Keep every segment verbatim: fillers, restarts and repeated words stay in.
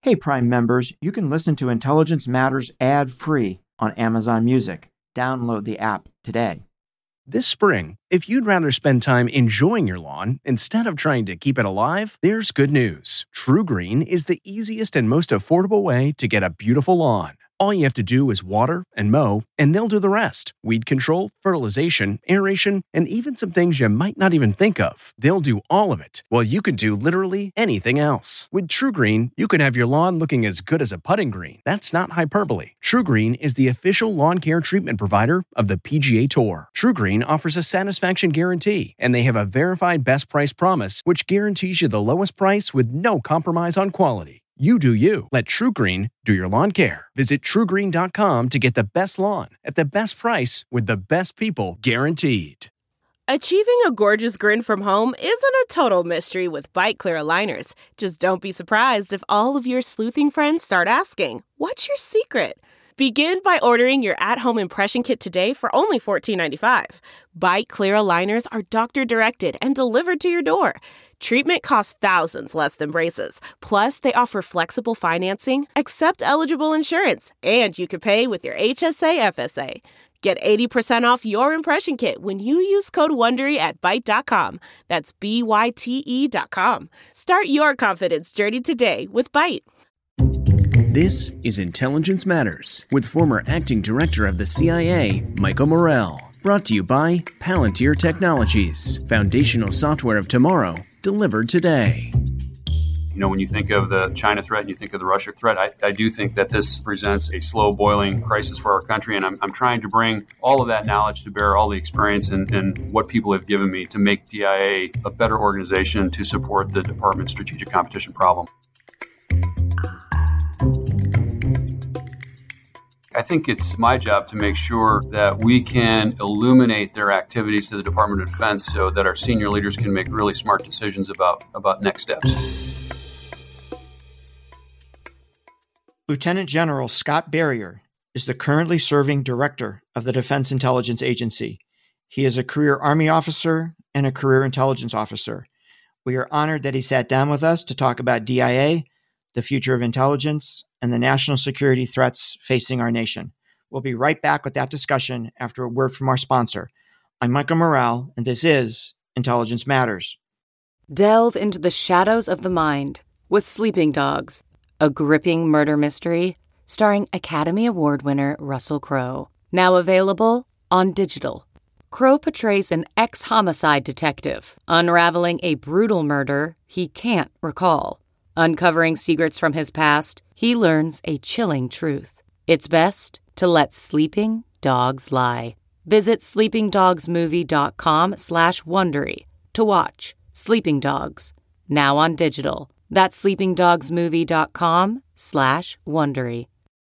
Hey, Prime members, you can listen to Intelligence Matters ad-free on Amazon Music. Download the app today. This spring, if you'd rather spend time enjoying your lawn instead of trying to keep it alive, there's good news. TruGreen is the easiest and most affordable way to get a beautiful lawn. All you have to do is water and mow, and they'll do the rest. Weed control, fertilization, aeration, and even some things you might not even think of. They'll do all of it, while you can do literally anything else. With TruGreen, you can have your lawn looking as good as a putting green. That's not hyperbole. TruGreen is the official lawn care treatment provider of the P G A Tour. TruGreen offers a satisfaction guarantee, and they have a verified best price promise, which guarantees you the lowest price with no compromise on quality. You do you. Let TruGreen do your lawn care. Visit True Green dot com to get the best lawn at the best price with the best people guaranteed. Achieving a gorgeous grin from home isn't a total mystery with Byte Clear aligners. Just don't be surprised if all of your sleuthing friends start asking, "What's your secret?" Begin by ordering your at-home impression kit today for only fourteen ninety-five. Byte Clear aligners are doctor-directed and delivered to your door. Treatment costs thousands less than braces. Plus, they offer flexible financing, accept eligible insurance, and you can pay with your H S A F S A. Get eighty percent off your impression kit when you use code WONDERY at byte dot com. That's B Y T E dot com. Start your confidence journey today with Byte. This is Intelligence Matters with former acting director of the C I A, Michael Morell. Brought to you by Palantir Technologies, foundational software of tomorrow, delivered today. You know, when you think of the China threat and you think of the Russia threat, I, I do think that this presents a slow-boiling crisis for our country, and I'm, I'm trying to bring all of that knowledge to bear, all the experience and, and what people have given me to make D I A a better organization to support the Department's strategic competition problem. I think it's my job to make sure that we can illuminate their activities to the Department of Defense so that our senior leaders can make really smart decisions about, about next steps. Lieutenant General Scott Berrier is the currently serving director of the Defense Intelligence Agency. He is a career Army officer and a career intelligence officer. We are honored that he sat down with us to talk about D I A, the future of intelligence, and the national security threats facing our nation. We'll be right back with that discussion after a word from our sponsor. I'm Michael Morell, and this is Intelligence Matters. Delve into the shadows of the mind with Sleeping Dogs, a gripping murder mystery starring Academy Award winner Russell Crowe. Now available on digital. Crowe portrays an ex-homicide detective unraveling a brutal murder he can't recall. Uncovering secrets from his past, he learns a chilling truth. It's best to let sleeping dogs lie. Visit sleepingdogsmovie.com slash Wondery to watch Sleeping Dogs, now on digital. That's sleepingdogsmovie.com slash Wondery.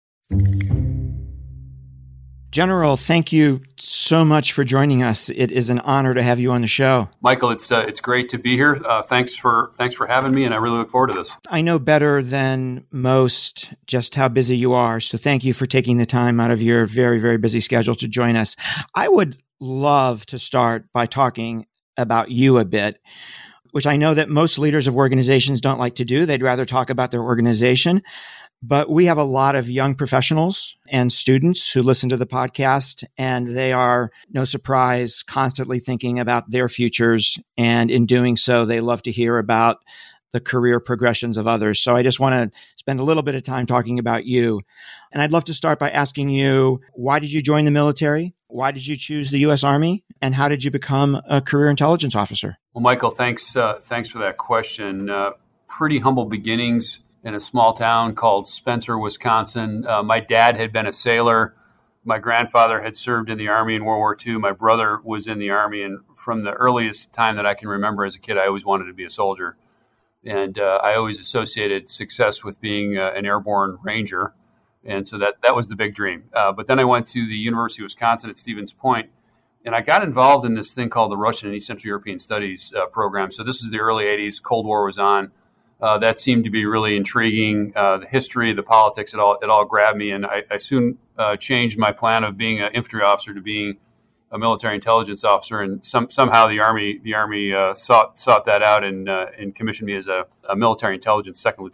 General, thank you so much for joining us. It is an honor to have you on the show. Michael, it's uh, it's great to be here. Uh, thanks for thanks for having me, and I really look forward to this. I know better than most just how busy you are, so thank you for taking the time out of your very, very busy schedule to join us. I would love to start by talking about you a bit, which I know that most leaders of organizations don't like to do. They'd rather talk about their organization. But we have a lot of young professionals and students who listen to the podcast, and they are, no surprise, constantly thinking about their futures. And in doing so, they love to hear about the career progressions of others. So I just want to spend a little bit of time talking about you. And I'd love to start by asking you, why did you join the military? Why did you choose the U S Army? And how did you become a career intelligence officer? Well, Michael, thanks, uh, thanks for that question. Uh, pretty humble beginnings in a small town called Spencer, Wisconsin. Uh, my dad had been a sailor. My grandfather had served in the Army in World War Two. My brother was in the Army. And from the earliest time that I can remember as a kid, I always wanted to be a soldier. And uh, I always associated success with being uh, an airborne ranger. And so that, that was the big dream. Uh, but then I went to the University of Wisconsin at Stevens Point, and I got involved in this thing called the Russian and East Central European Studies uh, program. So this is the early eighties. Cold War was on. Uh, that seemed to be really intriguing. Uh, the history, the politics, it all it all grabbed me, and I, I soon uh, changed my plan of being an infantry officer to being a military intelligence officer. And some, somehow the Army the Army uh, sought sought that out and uh, and commissioned me as a, a military intelligence second lieutenant.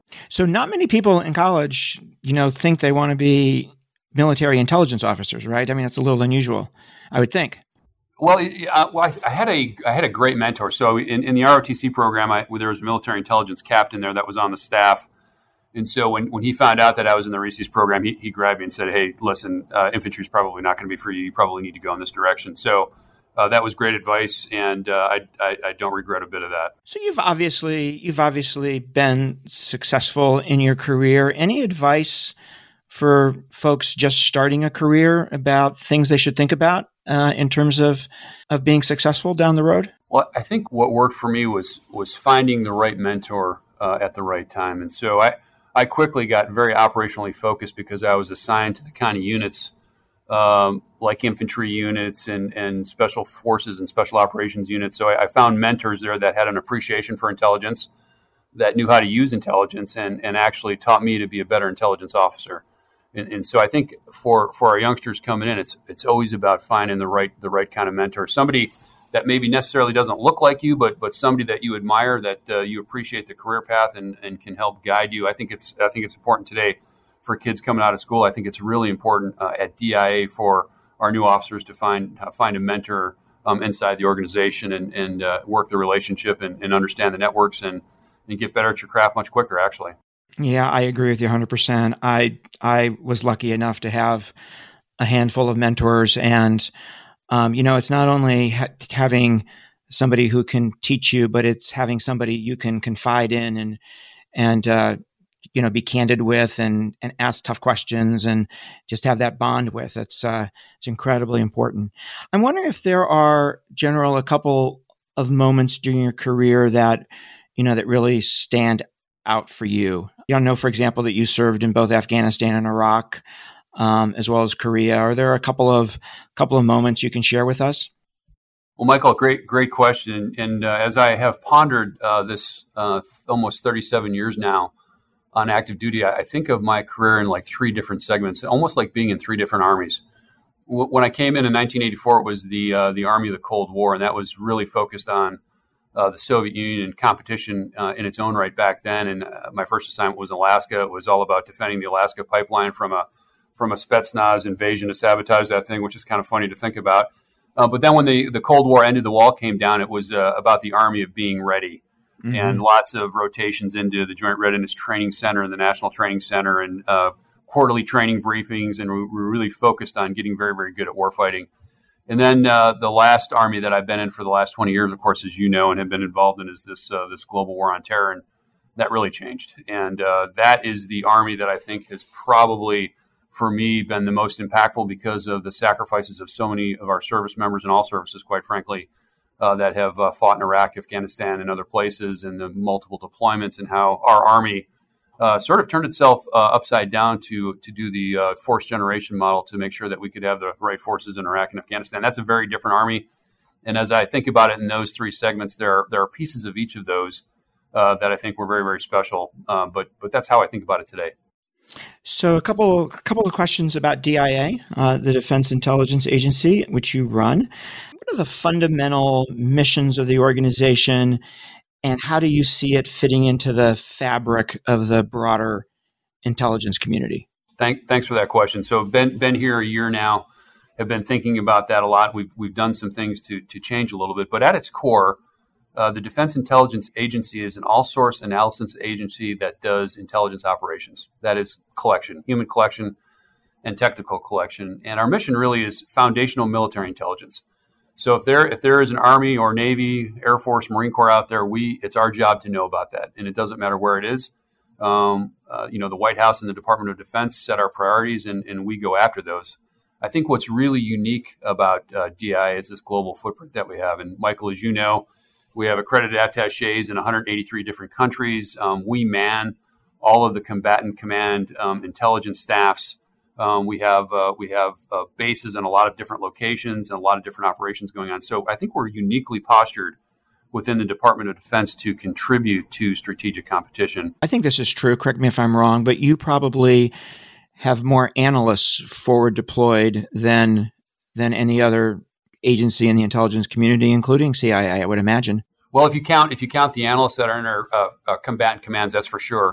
So not many people in college, you know, think they want to be military intelligence officers, right? I mean, it's a little unusual, I would think. Well, uh, well I, I had a I had a great mentor. So in, in the R O T C program, I, there was a military intelligence captain there that was on the staff. And so when, when he found out that I was in the R E C E S program, he, he grabbed me and said, hey, listen, uh, infantry is probably not going to be for you. You probably need to go in this direction. So uh, that was great advice, and uh, I, I, I don't regret a bit of that. So you've obviously you've obviously been successful in your career. Any advice for folks just starting a career about things they should think about uh, in terms of, of being successful down the road? Well, I think what worked for me was was finding the right mentor uh, at the right time. And so I, I quickly got very operationally focused because I was assigned to the kind of units um, like infantry units and, and special forces and special operations units. So I, I found mentors there that had an appreciation for intelligence, that knew how to use intelligence, and, and actually taught me to be a better intelligence officer. And, and so I think for, for our youngsters coming in, it's it's always about finding the right the right kind of mentor, somebody that maybe necessarily doesn't look like you, but but somebody that you admire, that uh, you appreciate the career path and, and can help guide you. I think it's I think it's important today for kids coming out of school. I think it's really important uh, at D I A for our new officers to find uh, find a mentor um, inside the organization and and uh, work the relationship and, and understand the networks and and get better at your craft much quicker, actually. Yeah, I agree with you one hundred percent. I I was lucky enough to have a handful of mentors, and um, you know, it's not only ha- having somebody who can teach you, but it's having somebody you can confide in and and uh, you know, be candid with and and ask tough questions and just have that bond with. It's uh, it's incredibly important. I'm wondering if there are, General, a couple of moments during your career that you know that really stand out for you. You know, for example, that you served in both Afghanistan and Iraq, um, as well as Korea. Are there a couple of couple of moments you can share with us? Well, Michael, great great question. And uh, as I have pondered uh, this uh, almost thirty-seven years now on active duty, I, I think of my career in like three different segments, almost like being in three different armies. W- when I came in in nineteen eighty-four, it was the uh, the Army of the Cold War, and that was really focused on Uh, the Soviet Union and competition uh, in its own right back then. And uh, my first assignment was in Alaska. It was all about defending the Alaska pipeline from a from a Spetsnaz invasion to sabotage that thing, which is kind of funny to think about. Uh, but then when the, the Cold War ended, the wall came down, it was uh, about the Army of being ready. Mm-hmm. And lots of rotations into the Joint Readiness Training Center and the National Training Center and uh, quarterly training briefings. And we were really focused on getting very, very good at warfighting. And then uh, the last army that I've been in for the last twenty years, of course, as you know, and have been involved in, is this uh, this global war on terror, and that really changed. And uh, that is the army that I think has probably, for me, been the most impactful because of the sacrifices of so many of our service members in all services, quite frankly, uh, that have uh, fought in Iraq, Afghanistan, and other places, and the multiple deployments, and how our army Uh, sort of turned itself uh, upside down to to do the uh, force generation model to make sure that we could have the right forces in Iraq and Afghanistan. That's a very different army. And as I think about it in those three segments, there are, there are pieces of each of those uh, that I think were very, very special. Uh, but but that's how I think about it today. So a couple, a couple of questions about D I A, uh, the Defense Intelligence Agency, which you run. What are the fundamental missions of the organization, and how do you see it fitting into the fabric of the broader intelligence community? Thank, thanks for that question. So been been here a year now, have been thinking about that a lot. We've we've done some things to to change a little bit, but at its core, uh, the Defense Intelligence Agency is an all-source analysis agency that does intelligence operations. That is collection, human collection, and technical collection. And our mission really is foundational military intelligence. So if there if there is an Army or Navy, Air Force, Marine Corps out there, we it's our job to know about that, and it doesn't matter where it is. Um, uh, you know, the White House and the Department of Defense set our priorities, and, and we go after those. I think what's really unique about uh, D I A is this global footprint that we have. And Michael, as you know, we have accredited attachés in one hundred eighty-three different countries. Um, we man all of the combatant command um, intelligence staffs. Um, we have uh, we have uh, bases in a lot of different locations and a lot of different operations going on. So I think we're uniquely postured within the Department of Defense to contribute to strategic competition. I think this is true. Correct me if I'm wrong, but you probably have more analysts forward deployed than than any other agency in the intelligence community, including C I A, I would imagine. Well, if you count if you count the analysts that are in our uh, uh, combatant commands, that's for sure.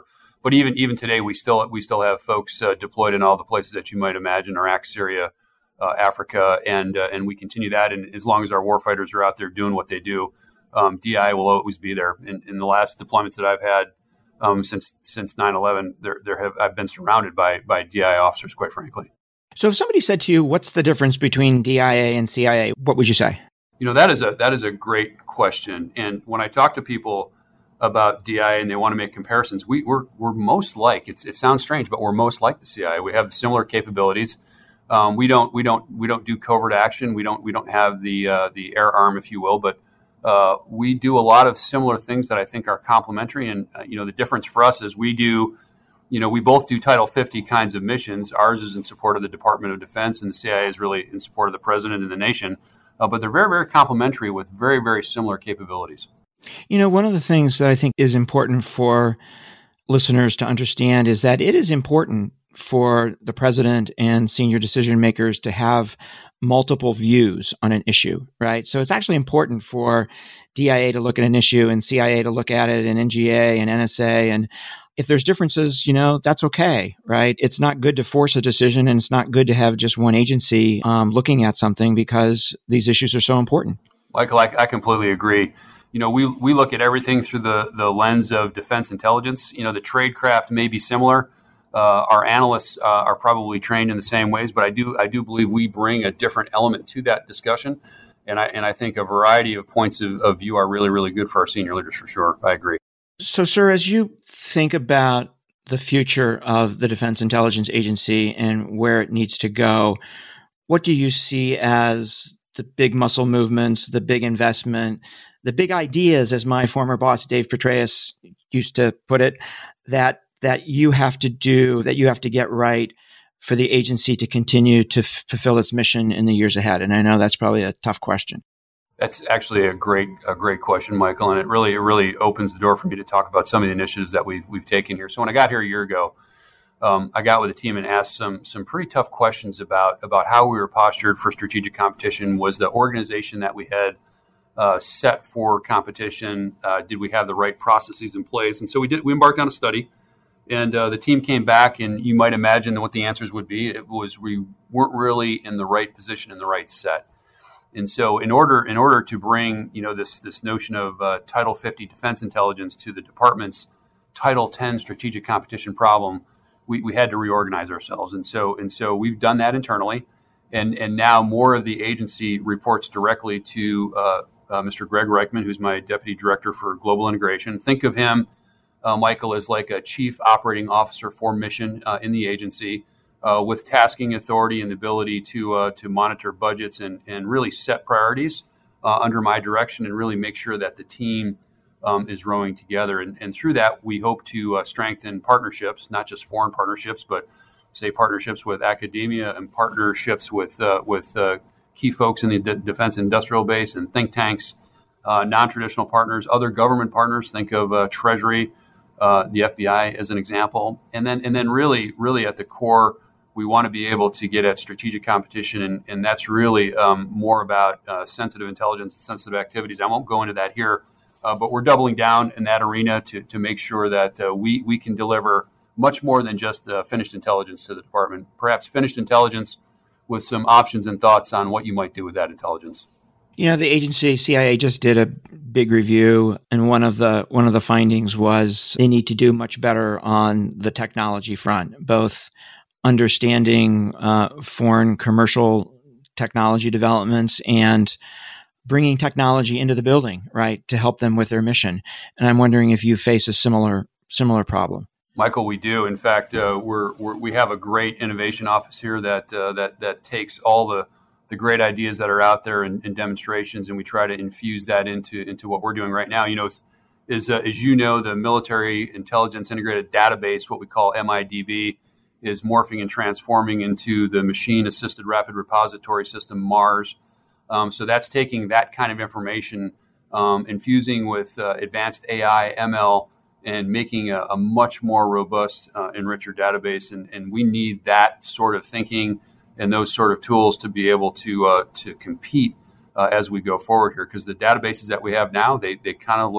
but even even today, we still we still have folks uh, deployed in all the places that you might imagine: Iraq, Syria, uh, Africa, and uh, and we continue that. And as long as our warfighters are out there doing what they do, um, D I will always be there. In, in the last deployments that I've had um, since since nine eleven, there there have I've been surrounded by by D I officers, quite frankly. So if somebody said to you, "What's the difference between D I A and C I A?" What would you say? You know, that is a that is a great question. And when I talk to people about D I A and they want to make comparisons, we, we're we're most like it's, it sounds strange, but we're most like the C I A. We have similar capabilities. Um, we don't we don't we don't do covert action. We don't we don't have the uh, the air arm, if you will, but uh, we do a lot of similar things that I think are complementary. And uh, you know, the difference for us is we do, you know, we both do Title fifty kinds of missions. Ours is in support of the Department of Defense, and the C I A is really in support of the president and the nation. Uh, but they're very, very complementary with very, very similar capabilities. You know, one of the things that I think is important for listeners to understand is that it is important for the president and senior decision makers to have multiple views on an issue, right? So it's actually important for D I A to look at an issue and C I A to look at it and N G A and N S A. And if there's differences, you know, that's okay, right? It's not good to force a decision, and it's not good to have just one agency um, looking at something because these issues are so important. Michael, I, I completely agree. You know, we we look at everything through the, the lens of defense intelligence. You know, the trade craft may be similar. Uh, our analysts uh, are probably trained in the same ways, but I do I do believe we bring a different element to that discussion. And I and I think a variety of points of, of view are really, really good for our senior leaders for sure. I agree. So, sir, as you think about the future of the Defense Intelligence Agency and where it needs to go, what do you see as the big muscle movements, the big investment, the big ideas, as my former boss, Dave Petraeus, used to put it, that that you have to do, that you have to get right for the agency to continue to f- fulfill its mission in the years ahead? And I know that's probably a tough question. That's actually a great a great question, Michael, and it really it really opens the door for me to talk about some of the initiatives that we've we've taken here. So when I got here a year ago, um, I got with a team and asked some some pretty tough questions about about how we were postured for strategic competition. Was the organization that we had uh, set for competition? Uh, did we have the right processes in place? And so we did. We embarked on a study, and uh, the team came back, and you might imagine what the answers would be. It was we weren't really in the right position, in the right set. And so, in order in order to bring you know this this notion of uh, Title fifty defense intelligence to the department's Title ten strategic competition problem, we, we had to reorganize ourselves. And so and so we've done that internally, and and now more of the agency reports directly to uh, uh, Mister Greg Reichman, who's my deputy director for global integration. Think of him, uh, Michael, as like a chief operating officer for mission uh, in the agency. Uh, with tasking authority and the ability to uh, to monitor budgets and, and really set priorities uh, under my direction and really make sure that the team um, is rowing together. And, and through that, we hope to uh, strengthen partnerships, not just foreign partnerships, but say partnerships with academia and partnerships with uh, with uh, key folks in the de- defense industrial base and think tanks, uh, non-traditional partners, other government partners. Think of uh, Treasury, uh, the F B I as an example, and then and then really really at the core. We want to be able to get at strategic competition, and, and that's really um, more about uh, sensitive intelligence and sensitive activities. I won't go into that here, uh, but we're doubling down in that arena to to make sure that uh, we we can deliver much more than just uh, finished intelligence to the department. Perhaps finished intelligence with some options and thoughts on what you might do with that intelligence. You know, the agency C I A just did a big review, and one of the one of the findings was they need to do much better on the technology front, both understanding uh, foreign commercial technology developments and bringing technology into the building, right, to help them with their mission. And I'm wondering if you face a similar similar problem. Michael, we do. In fact, uh, we're, we're we have a great innovation office here that uh, that that takes all the the great ideas that are out there in, in demonstrations, and we try to infuse that into into what we're doing right now. You know, is uh, as you know, the Military Intelligence Integrated Database, what we call M I D B, is morphing and transforming into the Machine Assisted Rapid Repository System, MARS. Um, so that's taking that kind of information, um, infusing with uh, advanced A I, M L, and making a, a much more robust uh, and richer database. And, and we need that sort of thinking and those sort of tools to be able to uh, to compete uh, as we go forward here. Because the databases that we have now, they they kind of look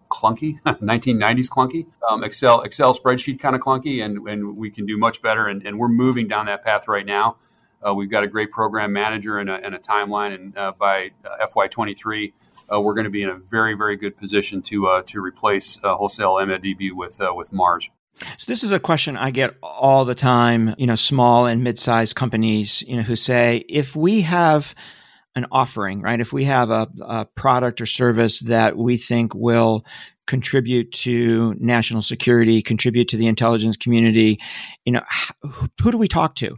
clunky, nineteen nineties clunky, um, Excel Excel spreadsheet kind of clunky, and, and we can do much better. And, and we're moving down that path right now. Uh, we've got a great program manager and a, and a timeline, and uh, by uh, F Y twenty-three, uh, we're going to be in a very, very good position to uh, to replace uh, wholesale M D B with uh, with Mars. So this is a question I get all the time, you know, small and mid-sized companies, you know, who say, if we have an offering, right, if we have a, a product or service that we think will contribute to national security, contribute to the intelligence community, you know, who, who do we talk to?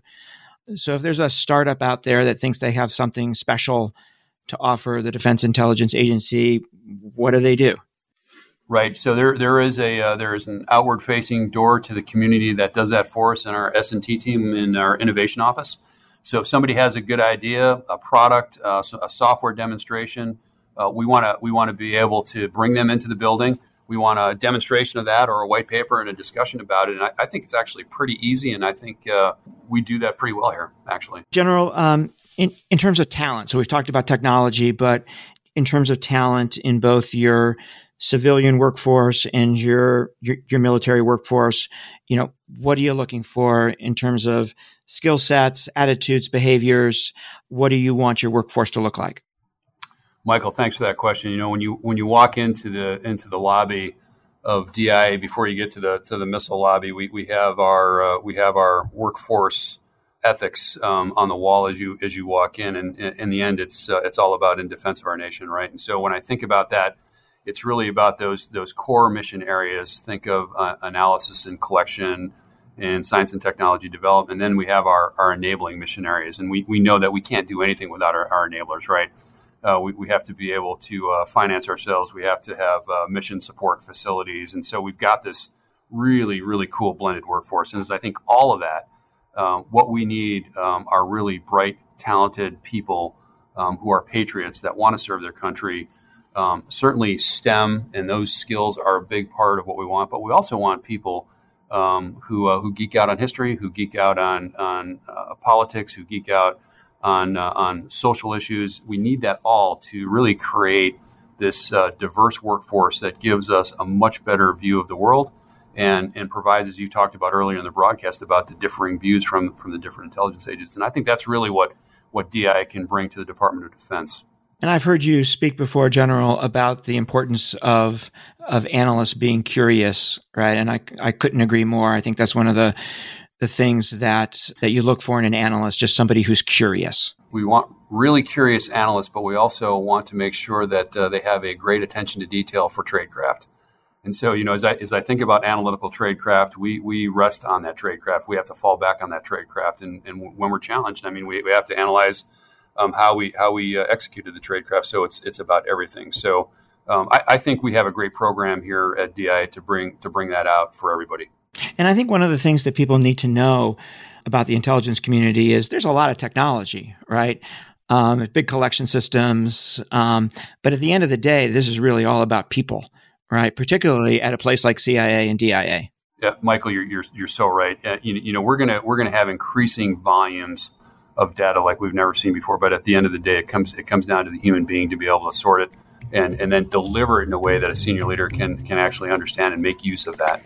So if there's a startup out there that thinks they have something special to offer the Defense Intelligence Agency, what do they do? Right. So there there is a uh, there is an outward facing door to the community that does that for us in our S and T team in our innovation office. So if somebody has a good idea, a product, uh, a software demonstration, uh, we want to we want to be able to bring them into the building. We want a demonstration of that or a white paper and a discussion about it. And I, I think it's actually pretty easy. And I think uh, we do that pretty well here, actually. General, um, in, in terms of talent, so we've talked about technology, but in terms of talent in both your civilian workforce and your, your your military workforce, you know, what are you looking for in terms of skill sets, attitudes, behaviors? What do you want your workforce to look like? Michael, thanks for that question. You know, when you when you walk into the into the lobby of D I A before you get to the to the missile lobby, we we have our uh, we have our workforce ethics um, on the wall as you as you walk in, and in the end, it's uh, it's all about in defense of our nation, right? And so when I think about that, it's really about those those core mission areas. Think of uh, analysis and collection and science and technology development. And then we have our, our enabling mission areas. And we, we know that we can't do anything without our, our enablers, right? Uh, we, we have to be able to uh, finance ourselves. We have to have uh, mission support facilities. And so we've got this really, really cool blended workforce. And as I think all of that, um, what we need um, are really bright, talented people um, who are patriots that want to serve their country. Um, certainly STEM and those skills are a big part of what we want, but we also want people um, who uh, who geek out on history, who geek out on on uh, politics, who geek out on uh, on social issues. We need that all to really create this uh, diverse workforce that gives us a much better view of the world and and provides, as you talked about earlier in the broadcast, about the differing views from from the different intelligence agencies. And I think that's really what what D I A can bring to the Department of Defense. And I've heard you speak before, General, about the importance of of analysts being curious, right? And I, I couldn't agree more. I think that's one of the the things that that you look for in an analyst, just somebody who's curious. We want really curious analysts, but we also want to make sure that uh, they have a great attention to detail for tradecraft. And so, you know, as I as I think about analytical tradecraft, we we rest on that tradecraft. We have to fall back on that tradecraft, and and when we're challenged, I mean, we, we have to analyze Um, how we how we uh, executed the tradecraft. So it's it's about everything. So um, I, I think we have a great program here at D I A to bring to bring that out for everybody. And I think one of the things that people need to know about the intelligence community is there's a lot of technology, right? Um, big collection systems. Um, but at the end of the day, this is really all about people, right? Particularly at a place like C I A and D I A. Yeah, Michael, you're you're you're so right. Uh, you, you know, we're gonna we're gonna have increasing volumes of data like we've never seen before. But at the end of the day, it comes it comes down to the human being to be able to sort it and, and then deliver it in a way that a senior leader can can actually understand and make use of that.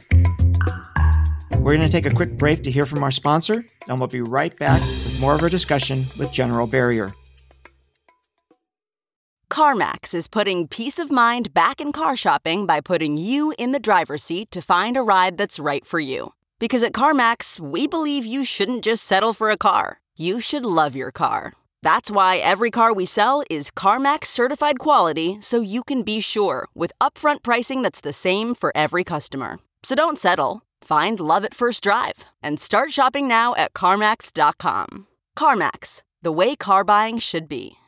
We're going to take a quick break to hear from our sponsor, and we'll be right back with more of our discussion with General Berrier. CarMax is putting peace of mind back in car shopping by putting you in the driver's seat to find a ride that's right for you. Because at CarMax, we believe you shouldn't just settle for a car. You should love your car. That's why every car we sell is CarMax certified quality, so you can be sure with upfront pricing that's the same for every customer. So don't settle. Find love at first drive and start shopping now at CarMax dot com. CarMax, the way car buying should be.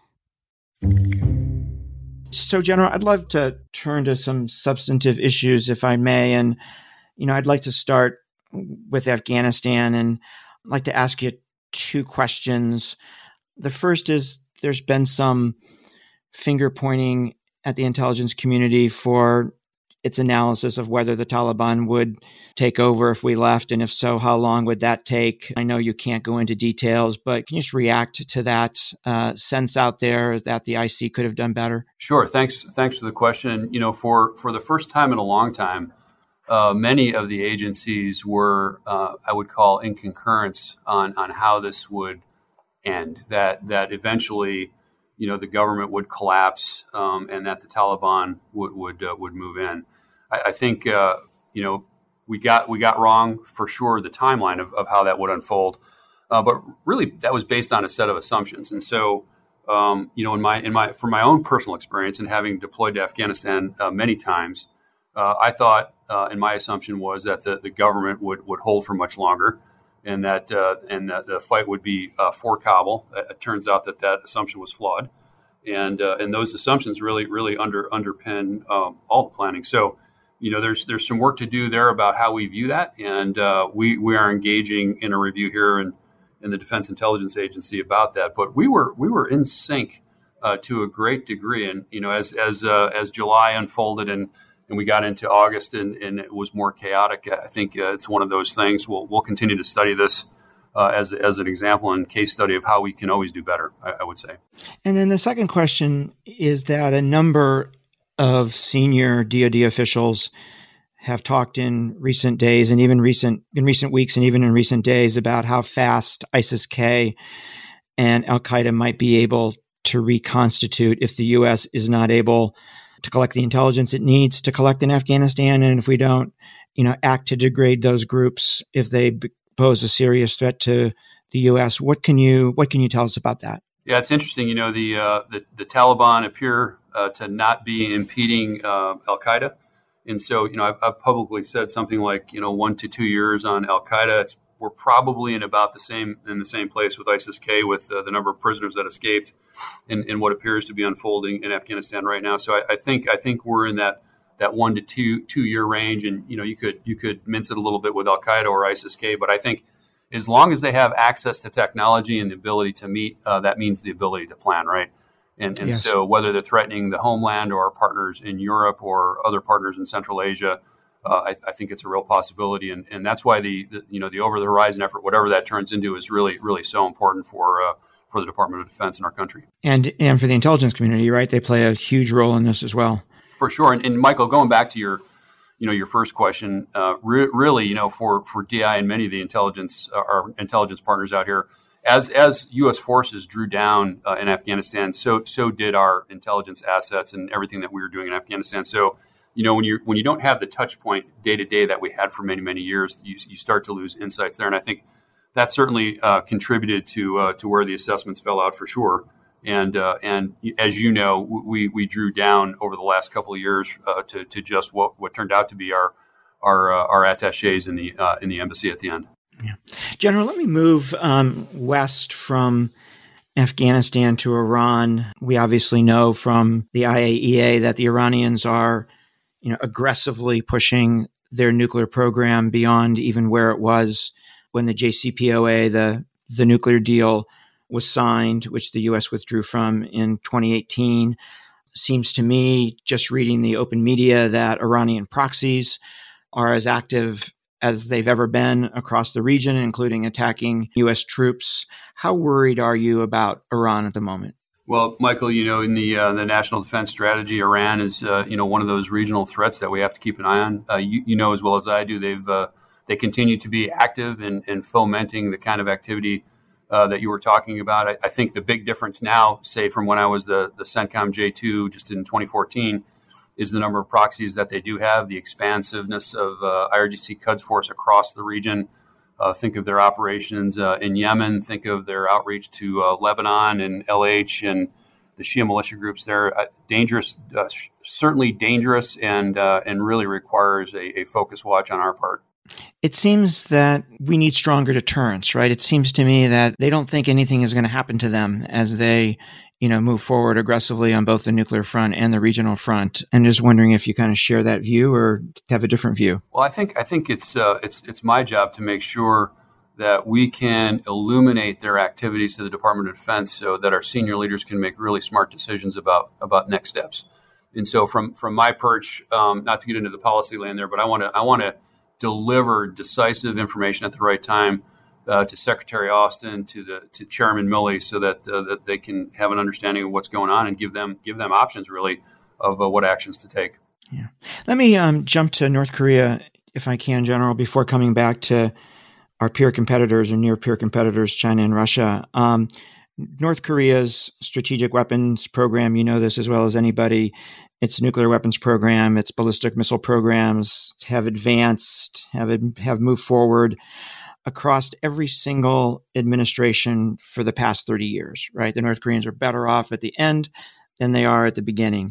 So, General, I'd love to turn to some substantive issues, if I may. And, you know, I'd like to start with Afghanistan, and I'd like to ask you two questions. The first is, there's been some finger pointing at the intelligence community for its analysis of whether the Taliban would take over if we left, and if so, how long would that take? I know you can't go into details, but can you just react to that uh, sense out there that the I C could have done better? Sure. Thanks. Thanks for the question. You know, for, for the first time in a long time, uh, many of the agencies were, uh, I would call, in concurrence on, on how this would end, that, that eventually, you know, the government would collapse um, and that the Taliban would would, uh, would move in. I, I think, uh, you know, we got we got wrong for sure the timeline of, of how that would unfold, uh, but really that was based on a set of assumptions. And so, um, you know, in my in my from my own personal experience and having deployed to Afghanistan uh, many times, uh, I thought, uh, and my assumption was that the, the government would would hold for much longer, and that uh, and that the fight would be uh, for Kabul. It turns out that that assumption was flawed, and uh, and those assumptions really really under underpin um, all the planning. So, you know, there's there's some work to do there about how we view that, and uh, we we are engaging in a review here in, in the Defense Intelligence Agency about that. But we were we were in sync uh, to a great degree, and you know, as as uh, as July unfolded and and we got into August and, and it was more chaotic, I think uh, it's one of those things. We'll we'll continue to study this uh, as as an example and case study of how we can always do better, I, I would say. And then the second question is that a number of senior D O D officials have talked in recent days and even recent in recent weeks and even in recent days about how fast ISIS-K and Al-Qaeda might be able to reconstitute if the U S is not able to collect the intelligence it needs to collect in Afghanistan, and if we don't, you know, act to degrade those groups if they b- pose a serious threat to the U S. What can you what can you tell us about that? Yeah, it's interesting. You know, the uh, the, the Taliban appear uh, to not be impeding uh, Al-Qaeda. And so, you know, I've, I've publicly said something like, you know, one to two years on Al-Qaeda. It's, we're probably in about the same in the same place with ISIS-K, with uh, the number of prisoners that escaped and, and what appears to be unfolding in Afghanistan right now. So I, I think I think we're in that that one to two two year range. And, you know, you could you could mince it a little bit with Al-Qaeda or ISIS-K. But I think as long as they have access to technology and the ability to meet, uh, that means the ability to plan, right? And and yes. So whether they're threatening the homeland or our partners in Europe or other partners in Central Asia, uh, I, I think it's a real possibility. And, and that's why the, the you know the over the horizon effort, whatever that turns into, is really really so important for uh, for the Department of Defense in our country. And and for the intelligence community, right? They play a huge role in this as well. For sure. And, and Michael, going back to your you know your first question, uh, re- really you know for for D I and many of the intelligence uh, our intelligence partners out here. As as U S forces drew down uh, in Afghanistan, so so did our intelligence assets and everything that we were doing in Afghanistan. So, you know, when you when you don't have the touch point day to day that we had for many many years, you, you start to lose insights there. And I think that certainly uh, contributed to uh, to where the assessments fell out for sure. And uh, and as you know, we we drew down over the last couple of years uh, to to just what, what turned out to be our our uh, our attachés in the uh, in the embassy at the end. Yeah. General, let me move um, west from Afghanistan to Iran. We obviously know from the I A E A that the Iranians are, you know, aggressively pushing their nuclear program beyond even where it was when the J C P O A, the, the nuclear deal, was signed, which the U S withdrew from in twenty eighteen. Seems to me, just reading the open media, that Iranian proxies are as active as they've ever been across the region, including attacking U S troops. How worried are you about Iran at the moment? Well, Michael, you know, in the uh, the national defense strategy, Iran is, uh, you know, one of those regional threats that we have to keep an eye on. Uh, you, you know as well as I do, they've uh, they continue to be active in, in fomenting the kind of activity uh, that you were talking about. I, I think the big difference now, say from when I was the, the CENTCOM J two just in twenty fourteen, is the number of proxies that they do have, the expansiveness of uh, I R G C Quds Force across the region. Uh, think of their operations uh, in Yemen. Think of their outreach to uh, Lebanon and L H and the Shia militia groups there. Uh, dangerous, uh, sh- certainly dangerous, and uh, and really requires a, a focus watch on our part. It seems that we need stronger deterrence, right? It seems to me that they don't think anything is going to happen to them as they, you know, move forward aggressively on both the nuclear front and the regional front. And just wondering if you kind of share that view or have a different view. Well, I think I think it's uh, it's it's my job to make sure that we can illuminate their activities to the Department of Defense so that our senior leaders can make really smart decisions about about next steps. And so from from my perch, um, not to get into the policy land there, but I want to I want to deliver decisive information at the right time uh, to Secretary Austin, to the to Chairman Milley, so that uh, that they can have an understanding of what's going on and give them give them options really of uh, what actions to take. Yeah. Let me um, jump to North Korea, if I can, General, before coming back to our peer competitors or near peer competitors, China and Russia. Um, North Korea's strategic weapons program, you know this as well as anybody, its nuclear weapons program, its ballistic missile programs have advanced, have have moved forward across every single administration for the past thirty years, right? The North Koreans are better off at the end than they are at the beginning.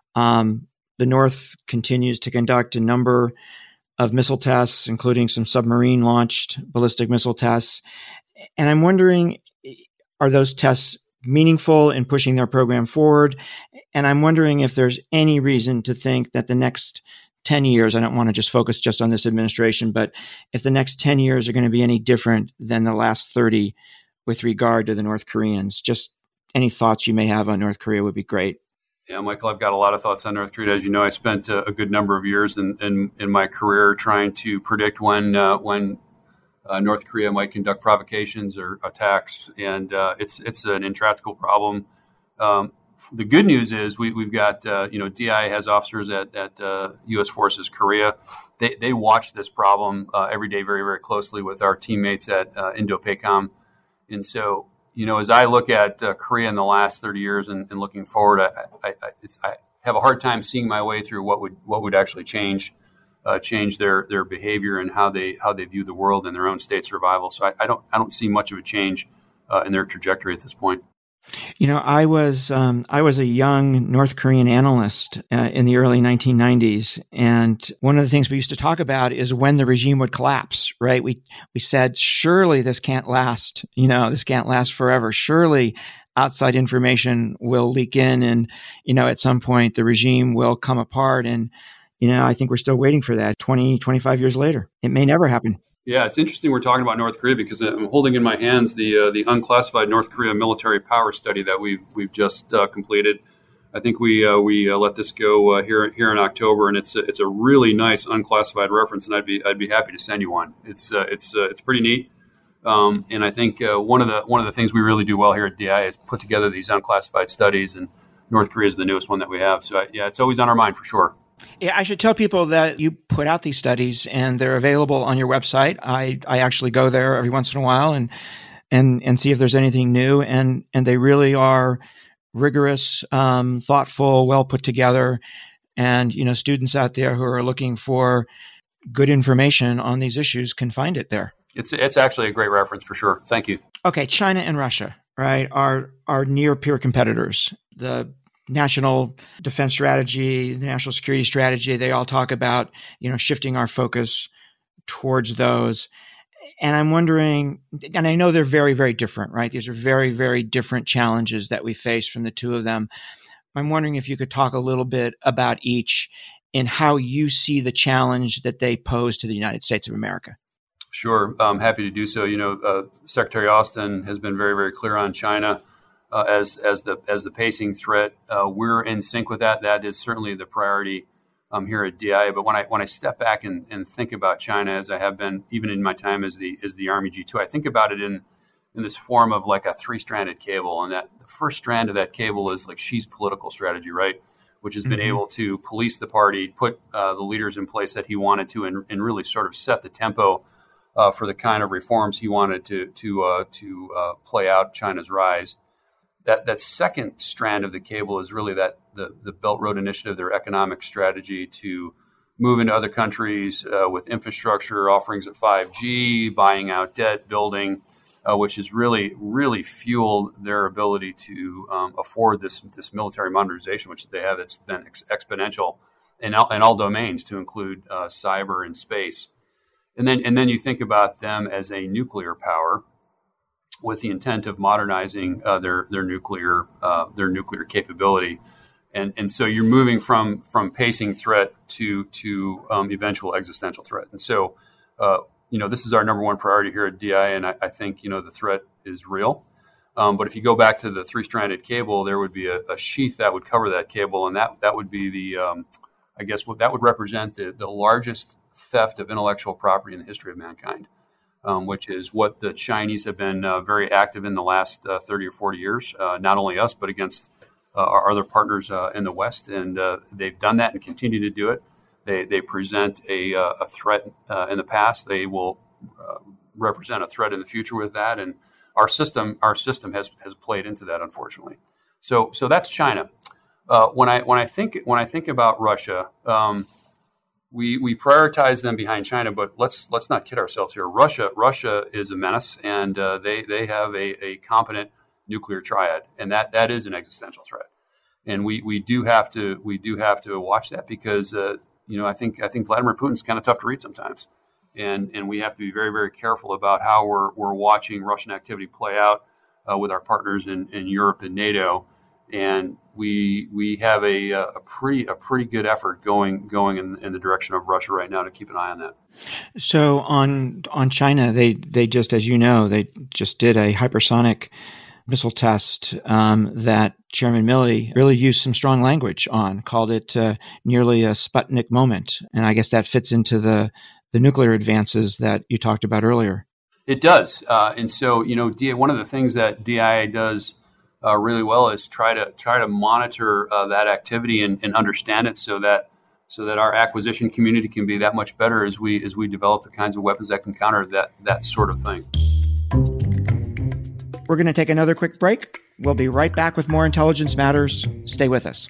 Um, the North continues to conduct a number of missile tests, including some submarine-launched ballistic missile tests. And I'm wondering, are those tests meaningful in pushing their program forward? And I'm wondering if there's any reason to think that the next ten years, I don't want to just focus just on this administration, but if the next ten years are going to be any different than the last thirty with regard to the North Koreans. Just any thoughts you may have on North Korea would be great. Yeah, Michael, I've got a lot of thoughts on North Korea. As you know, I spent a, a good number of years in, in, in my career trying to predict when uh, when uh, North Korea might conduct provocations or attacks, and uh, it's it's an intractable problem. Um, the good news is we, we've got uh, you know D I has officers at at uh, U S Forces Korea. They they watch this problem uh, every day very very closely with our teammates at uh, Indo-PACOM, and so. You know, as I look at uh, Korea in the last thirty years and, and looking forward, I, I, I, it's, I have a hard time seeing my way through what would what would actually change uh, change their their behavior and how they how they view the world and their own state survival. So I, I don't I don't see much of a change uh, in their trajectory at this point. You know, I was um, I was a young North Korean analyst uh, in the early nineteen nineties, and one of the things we used to talk about is when the regime would collapse. Right? We we said, surely this can't last. You know, this can't last forever. Surely outside information will leak in, and you know, at some point the regime will come apart. And you know, I think we're still waiting for that. twenty, twenty-five years later, it may never happen. Yeah, it's interesting we're talking about North Korea because I'm holding in my hands the uh, the unclassified North Korea military power study that we've we've just uh, completed. I think we uh, we uh, let this go uh, here here in October, and it's a, it's a really nice unclassified reference, and I'd be I'd be happy to send you one. It's uh, it's uh, it's pretty neat, um, and I think uh, one of the one of the things we really do well here at D I is put together these unclassified studies, and North Korea is the newest one that we have. So yeah, it's always on our mind for sure. Yeah, I should tell people that you put out these studies and they're available on your website. I, I actually go there every once in a while and and and see if there's anything new. And and they really are rigorous, um, thoughtful, well put together. And you know, students out there who are looking for good information on these issues can find it there. It's it's actually a great reference for sure. Thank you. Okay, China and Russia, right, are are near peer competitors. The national defense strategy, the national security strategy, they all talk about, you know, shifting our focus towards those. And I'm wondering, and I know they're very, very different, right? These are very, very different challenges that we face from the two of them. I'm wondering if you could talk a little bit about each and how you see the challenge that they pose to the United States of America. Sure. I'm happy to do so. You know, uh, Secretary Austin has been very, very clear on China. Uh, as as the as the pacing threat, uh, we're in sync with that. That is certainly the priority um, here at D I. But when I when I step back and, and think about China, as I have been even in my time as the as the Army G two, I think about it in in this form of like a three-stranded cable. And that the first strand of that cable is like Xi's political strategy, right? Which has been mm-hmm. able to police the party, put uh, the leaders in place that he wanted to, and, and really sort of set the tempo uh, for the kind of reforms he wanted to to uh, to uh, play out China's rise. That that second strand of the cable is really that the, the Belt Road Initiative, their economic strategy to move into other countries uh, with infrastructure offerings at five G, buying out debt, building, uh, which has really, really fueled their ability to um, afford this this military modernization, which they have. It's been ex- exponential in all, in all domains, to include uh, cyber and space. And then and then you think about them as a nuclear power, with the intent of modernizing uh, their their nuclear uh, their nuclear capability, and and so you're moving from from pacing threat to to um, eventual existential threat. And so, uh, you know, this is our number one priority here at D I, and I, I think you know the threat is real. Um, but if you go back to the three-stranded cable, there would be a, a sheath that would cover that cable, and that that would be the, um, I guess, what that would represent the, the largest theft of intellectual property in the history of mankind, um, which is what the Chinese have been uh, very active in the last uh, thirty or forty years, uh, not only us, but against uh, our other partners uh, in the West. And uh, they've done that and continue to do it. They they present a, uh, a threat uh, in the past. They will uh, represent a threat in the future with that. And our system our system has, has played into that, unfortunately. So so that's China. Uh, when I when I think when I think about Russia, um, we we prioritize them behind China. But let's let's not kid ourselves here. Russia Russia is a menace, and uh, they they have a, a competent nuclear triad, and that, that is an existential threat. And we, we do have to we do have to watch that because uh, you know I think I think Vladimir Putin's kind of tough to read sometimes, and and we have to be very very careful about how we're we're watching Russian activity play out uh, with our partners in, in Europe and NATO. And we we have a, a pretty a pretty good effort going going in, in the direction of Russia right now to keep an eye on that. So on on China, they they just, as you know, they just did a hypersonic missile test um, that Chairman Milley really used some strong language on, called it uh, nearly a Sputnik moment, and I guess that fits into the the nuclear advances that you talked about earlier. It does, uh, and so you know, D- one of the things that D I A does Uh, really well is try to try to monitor uh, that activity and, and understand it so that so that our acquisition community can be that much better as we as we develop the kinds of weapons that can counter that that sort of thing. We're going to take another quick break. We'll be right back with more Intelligence Matters. Stay with us.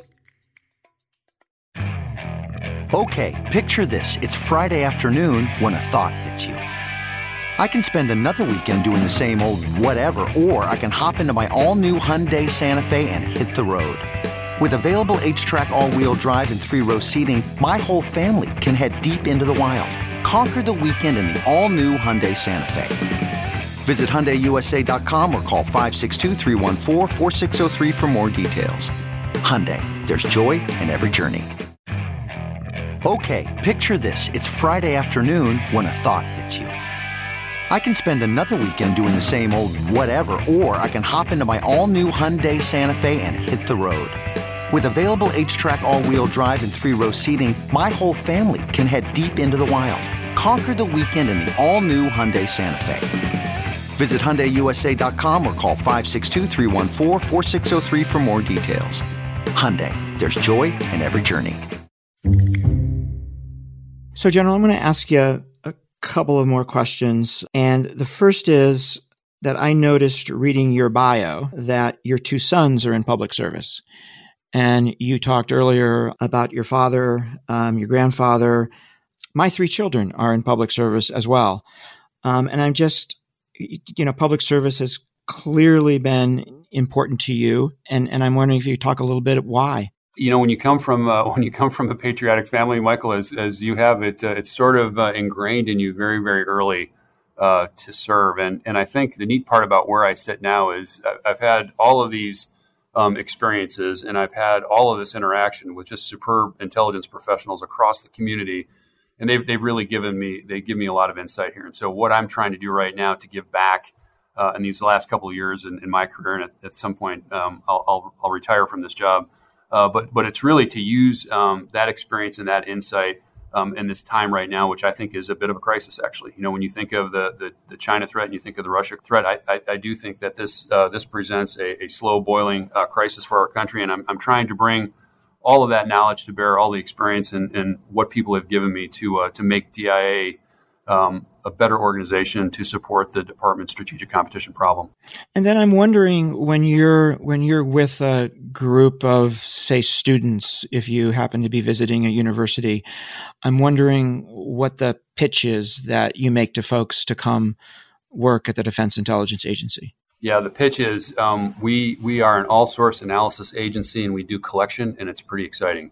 Okay, picture this. It's Friday afternoon when a thought hits you. I can spend another weekend doing the same old whatever, or I can hop into my all-new Hyundai Santa Fe and hit the road. With available H-Track all-wheel drive and three-row seating, my whole family can head deep into the wild. Conquer the weekend in the all-new Hyundai Santa Fe. Visit Hyundai U S A dot com or call five six two, three one four, four six zero three for more details. Hyundai, there's joy in every journey. Okay, picture this. It's Friday afternoon when a thought hits you. I can spend another weekend doing the same old whatever, or I can hop into my all-new Hyundai Santa Fe and hit the road. With available H-Track all-wheel drive and three-row seating, my whole family can head deep into the wild. Conquer the weekend in the all-new Hyundai Santa Fe. Visit Hyundai U S A dot com or call five six two, three one four, four six zero three for more details. Hyundai, there's joy in every journey. So, General, I'm going to ask you a couple of more questions. And the first is that I noticed reading your bio that your two sons are in public service. And you talked earlier about your father, um, your grandfather. My three children are in public service as well. Um, and I'm just, you know, public service has clearly been important to you. And, and I'm wondering if you talk a little bit why. You know, when you come from uh, when you come from a patriotic family, Michael, as as you have it, uh, it's sort of uh, ingrained in you very, very early uh, to serve. And and I think the neat part about where I sit now is I've had all of these um, experiences, and I've had all of this interaction with just superb intelligence professionals across the community, and they've they've really given me they give me a lot of insight here. And so, what I'm trying to do right now to give back uh, in these last couple of years in, in my career, and at, at some point um, I'll, I'll I'll retire from this job. Uh, but but it's really to use um, that experience and that insight um, in this time right now, which I think is a bit of a crisis, actually. You know, when you think of the the, the China threat and you think of the Russia threat, I, I, I do think that this uh, this presents a, a slow boiling uh, crisis for our country. And I'm I'm trying to bring all of that knowledge to bear, all the experience and, and what people have given me to uh, to make D I A um, a better organization to support the department's strategic competition problem. And then I'm wondering when you're when you're with a group of, say, students, if you happen to be visiting a university, I'm wondering what the pitch is that you make to folks to come work at the Defense Intelligence Agency. Yeah, the pitch is um, we we are an all-source analysis agency, and we do collection, and it's pretty exciting.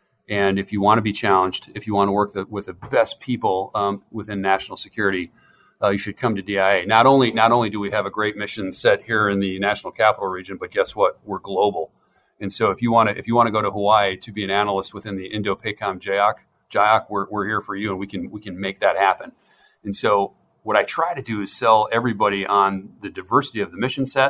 And if you want to be challenged, if you want to work the, with the best people um, within national security, uh, you should come to D I A. Not only not only do we have a great mission set here in the National Capital Region, but guess what? We're global. And so if you want to if you want to go to Hawaii to be an analyst within the Indo-PACOM J O C, J O C, we're we're here for you, and we can we can make that happen. And so what I try to do is sell everybody on the diversity of the mission set,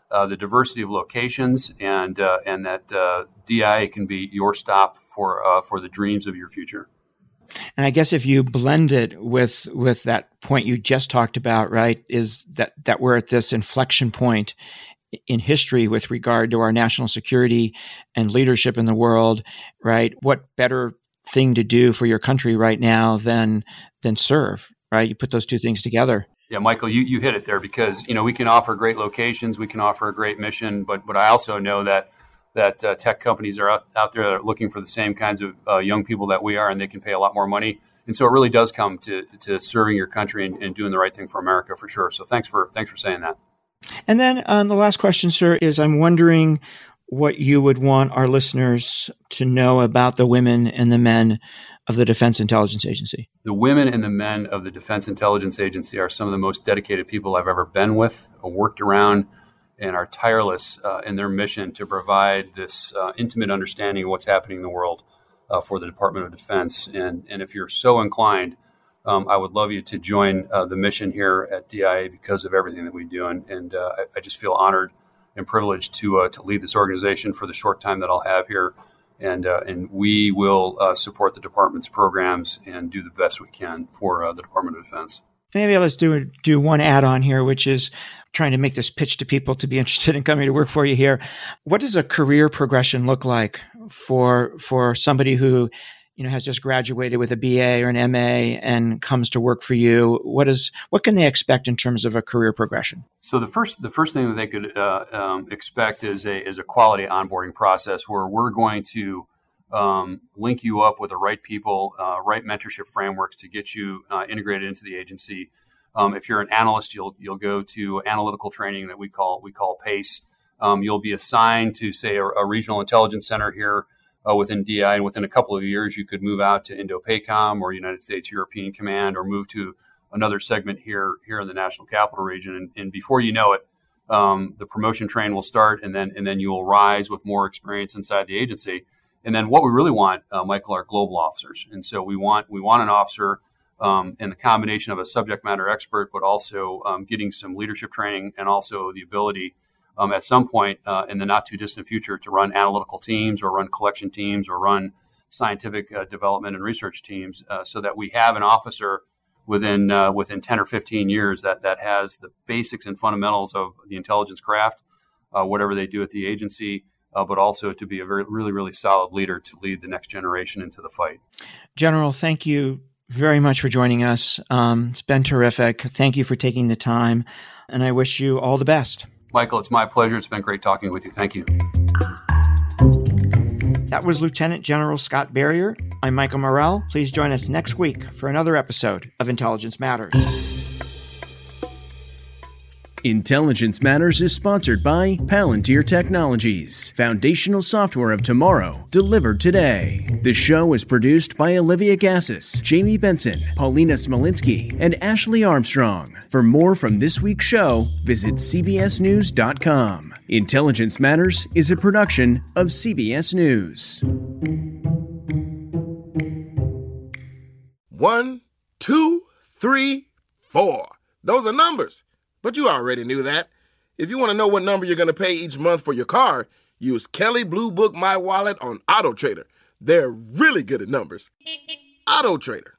uh, the diversity of locations, and uh, and that uh, D I A can be your stop for uh, for the dreams of your future. And I guess if you blend it with with that point you just talked about, right, is that, that we're at this inflection point in history with regard to our national security and leadership in the world, right? What better thing to do for your country right now than than serve, right? You put those two things together. Yeah, Michael, you, you hit it there because, you know, we can offer great locations, we can offer a great mission, but but I also know that that uh, tech companies are out, out there that are looking for the same kinds of uh, young people that we are, and they can pay a lot more money. And so it really does come to to serving your country and, and doing the right thing for America for sure. So thanks for thanks for saying that. And then um, the last question, sir, is I'm wondering what you would want our listeners to know about the women and the men of the Defense Intelligence Agency. The women and the men of the Defense Intelligence Agency are some of the most dedicated people I've ever been with, worked around, and are tireless uh, in their mission to provide this uh, intimate understanding of what's happening in the world uh, for the Department of Defense. And, and if you're so inclined, um, I would love you to join uh, the mission here at D I A because of everything that we do. And, and uh, I, I just feel honored and privileged to uh, to lead this organization for the short time that I'll have here. And uh, and we will uh, support the department's programs and do the best we can for uh, the Department of Defense. Maybe let's do do one add-on here, which is trying to make this pitch to people to be interested in coming to work for you here. What does a career progression look like for for somebody who, you know, has just graduated with a B A or an M A and comes to work for you? What is what can they expect in terms of a career progression? So the first the first thing that they could uh, um, expect is a is a quality onboarding process where we're going to um, link you up with the right people, uh, right mentorship frameworks to get you uh, integrated into the agency. Um, if you're an analyst, you'll you'll go to analytical training that we call we call PACE. Um, you'll be assigned to say a, a regional intelligence center here uh, within D I, and within a couple of years, you could move out to Indo-PACOM or United States European Command, or move to another segment here here in the National Capital Region. And, and before you know it, um, the promotion train will start, and then and then you will rise with more experience inside the agency. And then what we really want, uh, Michael, are global officers. And so we want we want an officer um, in the combination of a subject matter expert, but also um, getting some leadership training and also the ability um, at some point uh, in the not too distant future to run analytical teams or run collection teams or run scientific uh, development and research teams uh, so that we have an officer within uh, within ten or fifteen years that that has the basics and fundamentals of the intelligence craft, uh, whatever they do at the agency, uh, but also to be a very, really, really solid leader to lead the next generation into the fight. General, thank you very much for joining us. Um, it's been terrific. Thank you for taking the time, and I wish you all the best. Michael, it's my pleasure. It's been great talking with you. Thank you. That was Lieutenant General Scott Berrier. I'm Michael Morell. Please join us next week for another episode of Intelligence Matters. Intelligence Matters is sponsored by Palantir Technologies, foundational software of tomorrow, delivered today. The show is produced by Olivia Gassis, Jamie Benson, Paulina Smolinski, and Ashley Armstrong. For more from this week's show, visit c b s news dot com. Intelligence Matters is a production of C B S News. One, two, three, four. Those are numbers. But you already knew that. If you want to know what number you're going to pay each month for your car, use Kelley Blue Book My Wallet on AutoTrader. They're really good at numbers. AutoTrader.